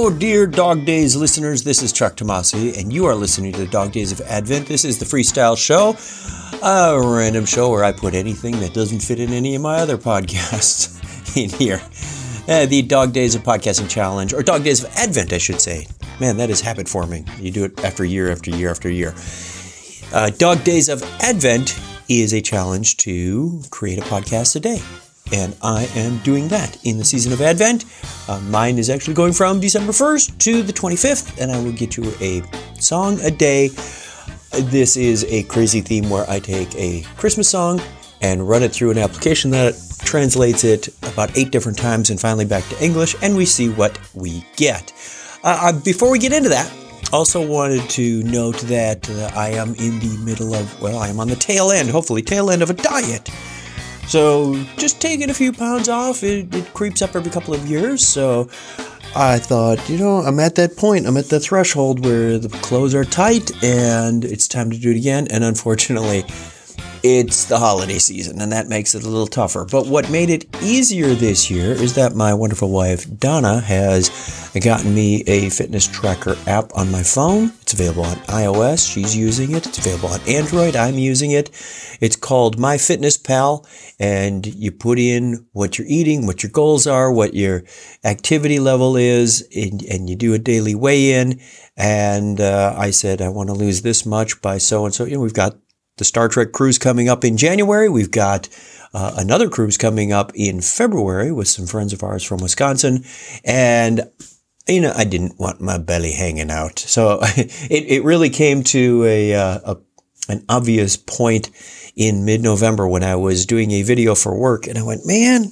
Hello, dear Dog Days listeners. This is Chuck Tomasi, and you are listening to the Dog Days of Advent. This is the Freestyle Show, a random show where I put anything that doesn't fit in any of my other podcasts in here. The Dog Days of Podcasting Challenge, or Dog Days of Advent, I should say. Man, that is habit forming. You do it after year after year after year. Dog Days of Advent is a challenge to create a podcast a day. And I am doing that in the season of Advent. Mine is actually going from December 1st to the 25th, and I will get you a song a day. This is a crazy theme where I take a Christmas song and run it through an application that translates it about 8 different times and finally back to English, and we see what we get. Before we get into that, also wanted to note that I am in the middle of, I am on the tail end of a diet. So just taking a few pounds off, it creeps up every couple of years. So I thought, I'm at that point. I'm at the threshold where the clothes are tight and it's time to do it again. And unfortunately, it's the holiday season and that makes it a little tougher. But what made it easier this year is that my wonderful wife, Donna, has gotten me a fitness tracker app on my phone. It's available on iOS. She's using it. It's available on Android. I'm using it. It's called MyFitnessPal, and you put in what you're eating, what your goals are, what your activity level is, and you do a daily weigh-in. And I said, I want to lose this much by so-and-so. We've got the Star Trek cruise coming up in January. We've got another cruise coming up in February with some friends of ours from Wisconsin. And, I didn't want my belly hanging out. So it really came to an obvious point in mid-November when I was doing a video for work. And I went, man,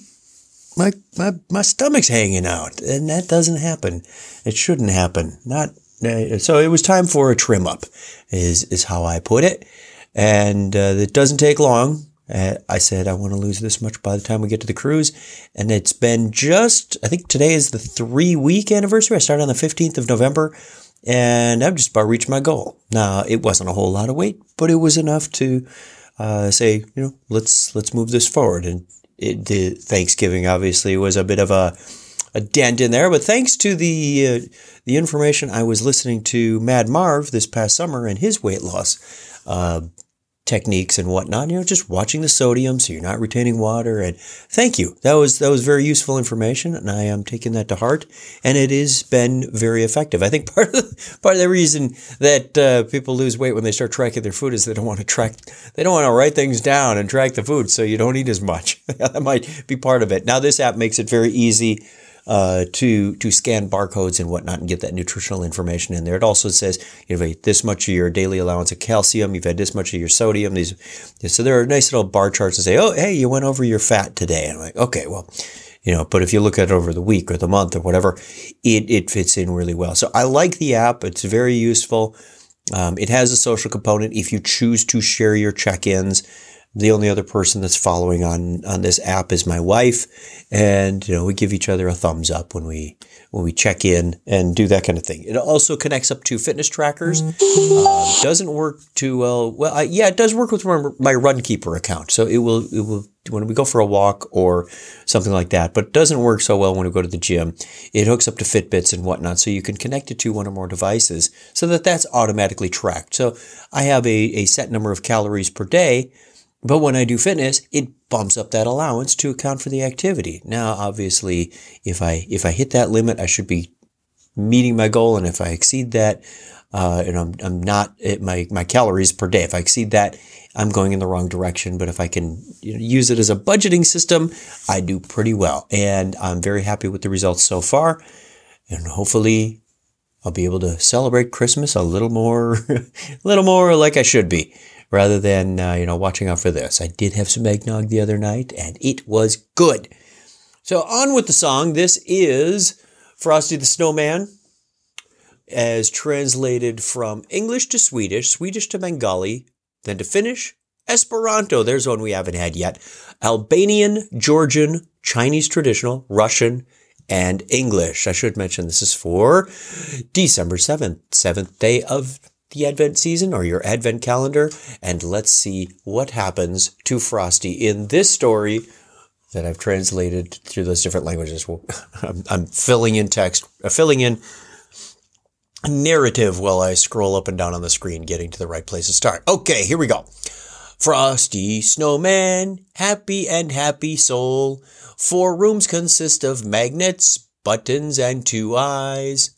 my stomach's hanging out. And that doesn't happen. It shouldn't happen. So it was time for a trim up is how I put it. And it doesn't take long. I said, I want to lose this much by the time we get to the cruise. And it's been I think today is the 3-week anniversary. I started on the 15th of November and I've just about reached my goal. Now, it wasn't a whole lot of weight, but it was enough to say, let's move this forward. And the Thanksgiving obviously was a bit of a dent in there, but thanks to the information I was listening to Mad Marv this past summer and his weight loss techniques and whatnot, just watching the sodium so you're not retaining water. And thank you. That was very useful information, and I am taking that to heart. And it has been very effective. I think part of the reason that people lose weight when they start tracking their food is they don't want to write things down and track the food, so you don't eat as much. That might be part of it. Now, this app makes it very easy to scan barcodes and whatnot and get that nutritional information in there. It also says you've ate this much of your daily allowance of calcium, you've had this much of your sodium. So there are nice little bar charts that say, oh, hey, you went over your fat today. And I'm like, okay, well, but if you look at it over the week or the month or whatever, it fits in really well. So I like the app. It's very useful. It has a social component. If you choose to share your check-ins, the only other person that's following on this app is my wife, and we give each other a thumbs up when we check in and do that kind of thing. It also connects up to fitness trackers. Doesn't work too well. Well, it does work with my Runkeeper account, so it will when we go for a walk or something like that. But it doesn't work so well when we go to the gym. It hooks up to Fitbits and whatnot, so you can connect it to one or more devices, so that's automatically tracked. So I have a set number of calories per day. But when I do fitness, it bumps up that allowance to account for the activity. Now, obviously, if I hit that limit, I should be meeting my goal. And if I exceed that, and I'm not at my calories per day, if I exceed that, I'm going in the wrong direction. But if I can use it as a budgeting system, I do pretty well. And I'm very happy with the results so far. And hopefully I'll be able to celebrate Christmas a little more like I should be, rather than, watching out for this. I did have some eggnog the other night, and it was good. So on with the song. This is Frosty the Snowman, as translated from English to Swedish, Swedish to Bengali, then to Finnish, Esperanto, there's one we haven't had yet, Albanian, Georgian, Chinese traditional, Russian, and English. I should mention this is for December 7th, 7th day of the Advent season or your Advent calendar. And let's see what happens to Frosty in this story that I've translated through those different languages. Well, I'm filling in text, filling in narrative while I scroll up and down on the screen, getting to the right place to start. Okay, here we go. Frosty Snowman, happy and happy soul. 4 rooms consist of magnets, buttons, and 2 eyes.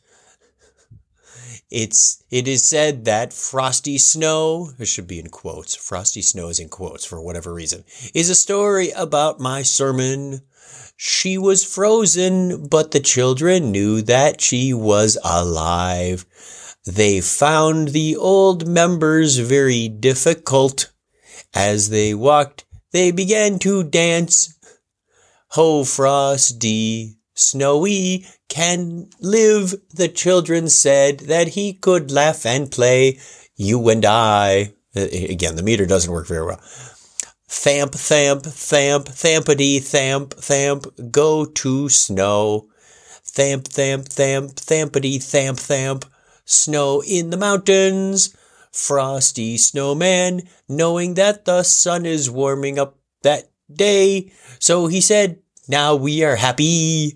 It is said that Frosty Snow, it should be in quotes, Frosty Snow is in quotes for whatever reason, is a story about my sermon. She was frozen, but the children knew that she was alive. They found the old members very difficult. As they walked, they began to dance. Ho, Frosty, Snowy can live, the children said that he could laugh and play. You and I, again, the meter doesn't work very well. Thamp, thamp, thamp, thampity, thamp, thamp, go to snow. Thamp, thamp, thamp, thampity, thamp, thamp, snow in the mountains. Frosty Snowman, knowing that the sun is warming up that day, so he said, now we are happy.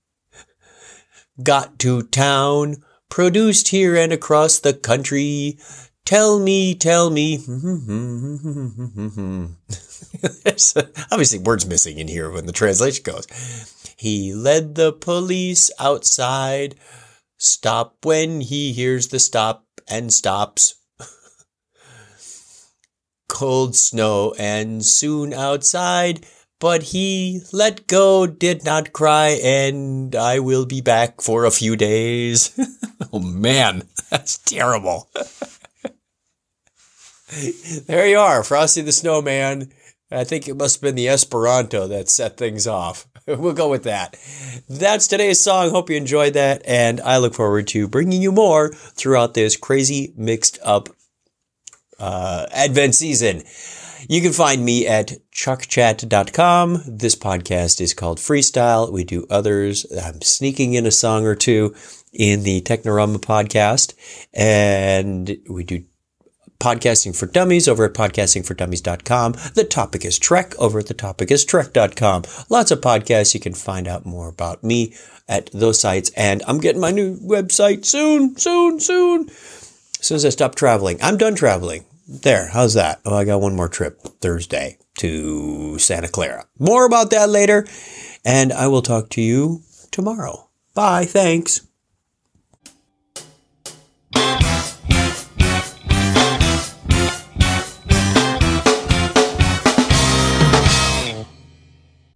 Got to town, produced here and across the country. Tell me. There's obviously words missing in here when the translation goes. He led the police outside. Stop when he hears the stop and stops. Cold snow and soon outside, but he let go, did not cry, and I will be back for a few days. Oh man, that's terrible. There you are, Frosty the Snowman. I think it must have been the Esperanto that set things off. We'll go with that. That's today's song. Hope you enjoyed that, and I look forward to bringing you more throughout this crazy mixed up Advent season. You can find me at chuckchat.com. This podcast is called Freestyle. We do others. I'm sneaking in a song or two in the Technorama podcast, and we do Podcasting for Dummies over at podcastingfordummies.com. The Topic is Trek over at thetopicistrek.com. Lots of podcasts. You can find out more about me at those sites. And I'm getting my new website soon. As soon as I stop traveling. I'm done traveling. There. How's that? Oh, I got one more trip Thursday to Santa Clara. More about that later. And I will talk to you tomorrow. Bye. Thanks.